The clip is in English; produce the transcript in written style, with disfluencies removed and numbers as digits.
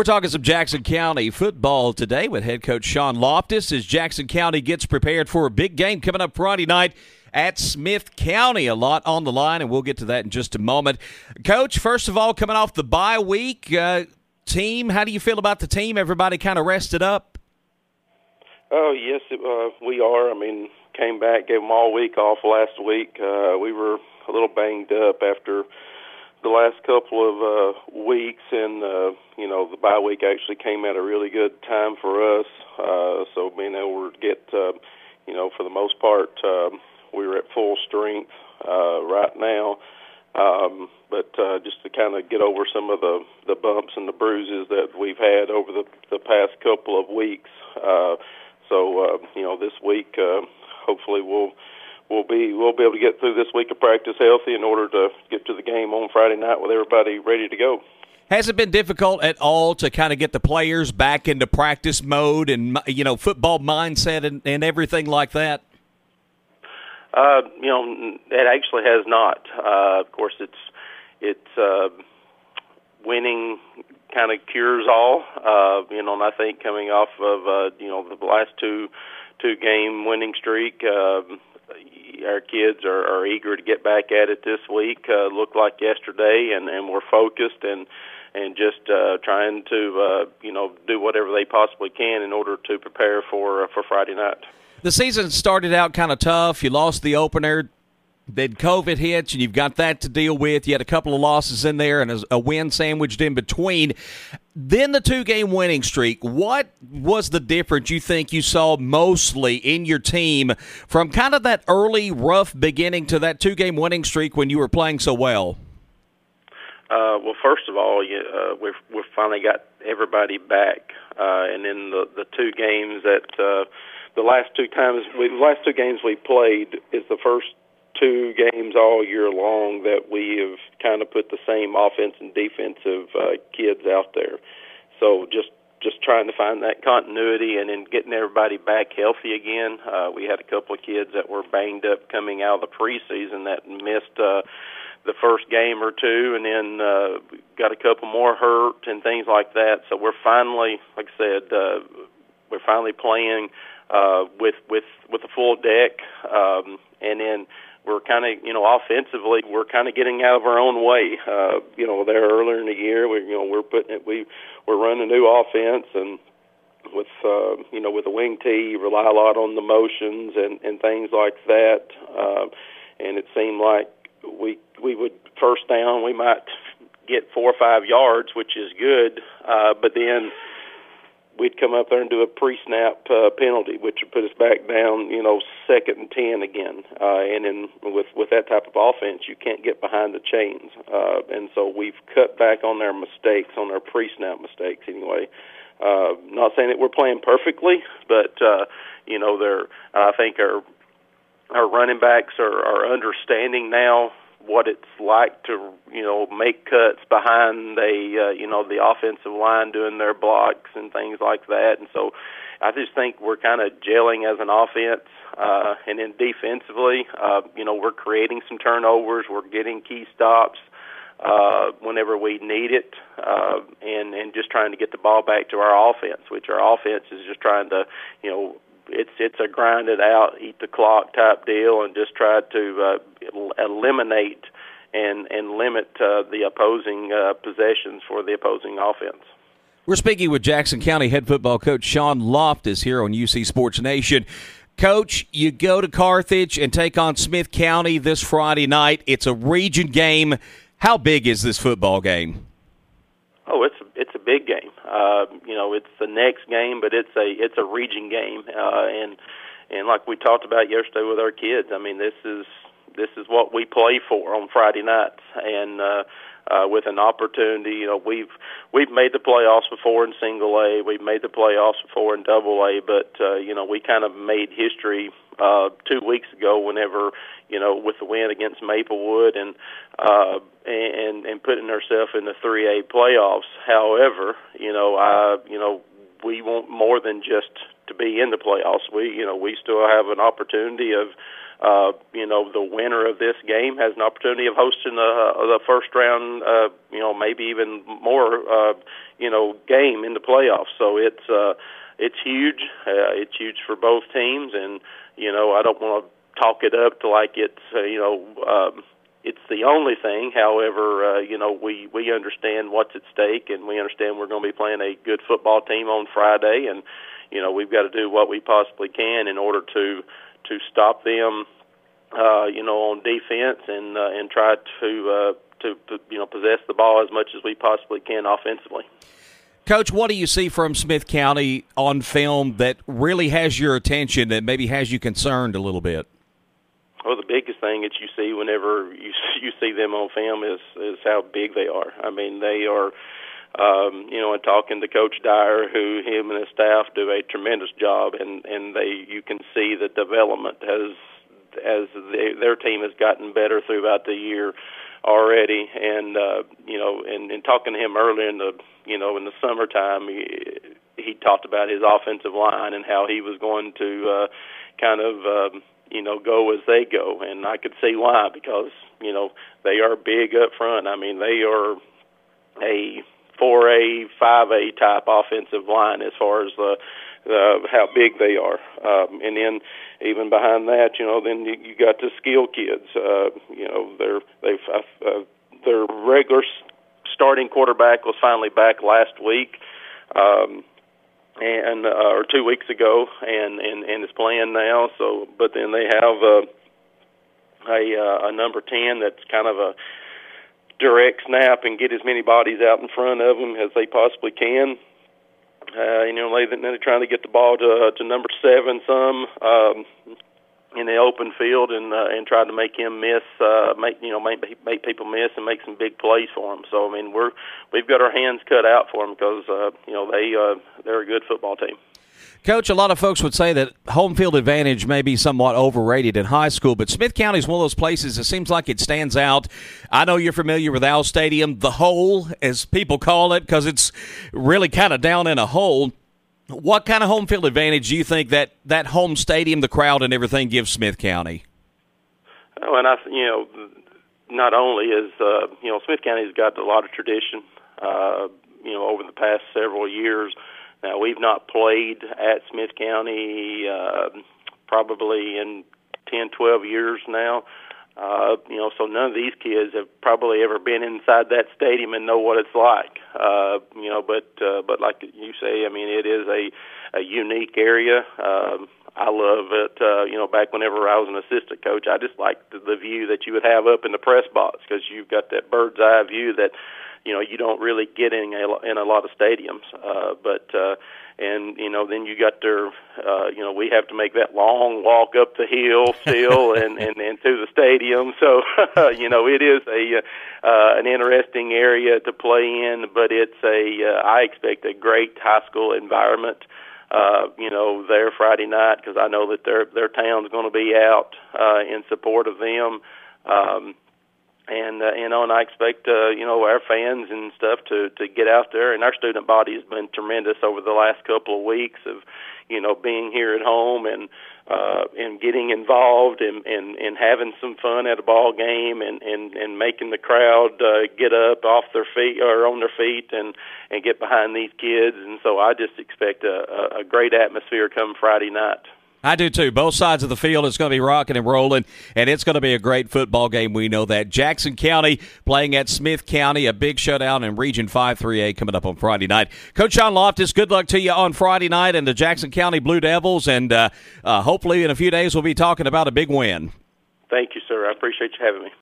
We're talking some Jackson County football today with head coach Sean Loftus as Jackson County gets prepared for a big game coming up Friday night at Smith County. A lot on the line, and we'll get to that in just a moment. Coach, first of all, coming off the bye week, team, how do you feel about the team? Everybody kind of rested up? Oh, yes, we are. I mean, came back, gave them all week off last week. We were a little banged up after the last couple of weeks, and the bye week actually came at a really good time for us. So being able to get, for the most part, we were at full strength right now. But just to kind of get over some of the bumps and the bruises that we've had over the past couple of weeks. So this week, hopefully we'll be able to get through this week of practice healthy in order to get to the game on Friday night with everybody ready to go. Has it been difficult at all to kind of get the players back into practice mode and, football mindset and everything like that? It actually has not. Of course, it's winning kind of cures all. And I think coming off of the last two game winning streak, our kids are eager to get back at it this week. Looked like yesterday, and we're focused and just trying to do whatever they possibly can in order to prepare for Friday night. The season started out kind of tough. You lost the opener. Then COVID hits, and you've got that to deal with. You had a couple of losses in there and a win sandwiched in between. Then the two-game winning streak. What was the difference you think you saw mostly in your team from kind of that early, rough beginning to that two-game winning streak when you were playing so well? Well, first of all, we've finally got everybody back, and then the two games that the last two games we played is the first two games all year long that we have kind of put the same offense and defensive kids out there. So just trying to find that continuity and then getting everybody back healthy again. We had a couple of kids that were banged up coming out of the preseason that missed the first game or two, and then got a couple more hurt and things like that. So we're finally, like I said, we're finally playing with a full deck, and then we're kind of, offensively, we're kind of getting out of our own way. There earlier in the year, we're running a new offense, and with the wing tee, you rely a lot on the motions and things like that. And it seemed like we would first down, we might get 4 or 5 yards, which is good, but then we'd come up there and do a pre-snap penalty, which would put us back down, 2nd and 10 again. And then with that type of offense, you can't get behind the chains. And so we've cut back on their mistakes, on our pre-snap mistakes anyway. Not saying that we're playing perfectly, but, I think our running backs are understanding now what it's like to, make cuts behind the offensive line doing their blocks and things like that. And so I just think we're kind of gelling as an offense. And then defensively, we're creating some turnovers. We're getting key stops whenever we need it, and just trying to get the ball back to our offense, which our offense is just trying to, it's a grind it out, eat the clock type deal, and just try to eliminate and limit the opposing possessions for the opposing offense. We're speaking with Jackson County head football coach Sean Loftus here on UC Sports Nation. Coach, you go to Carthage and take on Smith County this Friday night. It's a region game. How big is this football game? Oh, it's a big game. It's the next game, but it's a region game, and like we talked about yesterday with our kids, I mean, this is what we play for on Friday nights, and with an opportunity, we've made the playoffs before in single A, we've made the playoffs before in double A, but we kind of made history 2 weeks ago whenever with the win against Maplewood and putting ourselves in the 3A playoffs. However, we want more than just to be in the playoffs. We still have an opportunity of The winner of this game has an opportunity of hosting the first round, maybe even more, game in the playoffs. So it's huge. It's huge for both teams, and I don't want to talk it up to like it's it's the only thing. However, we understand what's at stake, and we understand we're going to be playing a good football team on Friday, and we've got to do what we possibly can in order to stop them, on defense and try to possess the ball as much as we possibly can offensively. Coach, what do you see from Smith County on film that really has your attention, that maybe has you concerned a little bit? Well, the biggest thing that you see whenever you see them on film is how big they are. I mean, they are, and talking to Coach Dyer, who him and his staff do a tremendous job, and you can see the development as their team has gotten better throughout the year already. And and talking to him earlier in the summertime, he talked about his offensive line and how he was going to go as they go, and I could see why, because they are big up front. I mean, they are a 4A, 5A type offensive line as far as how big they are, and then even behind that, then you got the skill kids. Their regular starting quarterback was finally back last week. Or 2 weeks ago, and is playing now. So, but then they have a number 10 that's kind of a direct snap and get as many bodies out in front of them as they possibly can. They're trying to get the ball to number 7 some in the open field and try to make him miss, make people miss and make some big plays for him. So I mean, we've got our hands cut out for them because they're a good football team. Coach, a lot of folks would say that home field advantage may be somewhat overrated in high school, but Smith County is one of those places that seems like it stands out. I know you're familiar with Owl Stadium, the hole, as people call it, because it's really kind of down in a hole. What kind of home field advantage do you think that home stadium, the crowd, and everything gives Smith County? Oh, and not only is Smith County's got a lot of tradition, over the past several years. Now, we've not played at Smith County probably in 10, 12 years now. So none of these kids have probably ever been inside that stadium and know what it's like. But like you say, I mean, it is a unique area. I love it. Back whenever I was an assistant coach, I just liked the view that you would have up in the press box, because you've got that bird's eye view that you don't really get in a lot of stadiums. Then you got their, we have to make that long walk up the hill still and to the stadium. So, it is an interesting area to play in, but it's I expect a great high school environment, there Friday night, because I know that their town's going to be out, in support of them. And I expect, our fans and stuff to get out there. And our student body has been tremendous over the last couple of weeks of, being here at home and getting involved and having some fun at a ball game and making the crowd get up off their feet or on their feet and get behind these kids. And so I just expect a great atmosphere come Friday night. I do too. Both sides of the field, it's going to be rocking and rolling, and it's going to be a great football game. We know that. Jackson County playing at Smith County, a big showdown in Region 5 3A coming up on Friday night. Coach Sean Loftus, good luck to you on Friday night and the Jackson County Blue Devils, and hopefully in a few days we'll be talking about a big win. Thank you, sir. I appreciate you having me.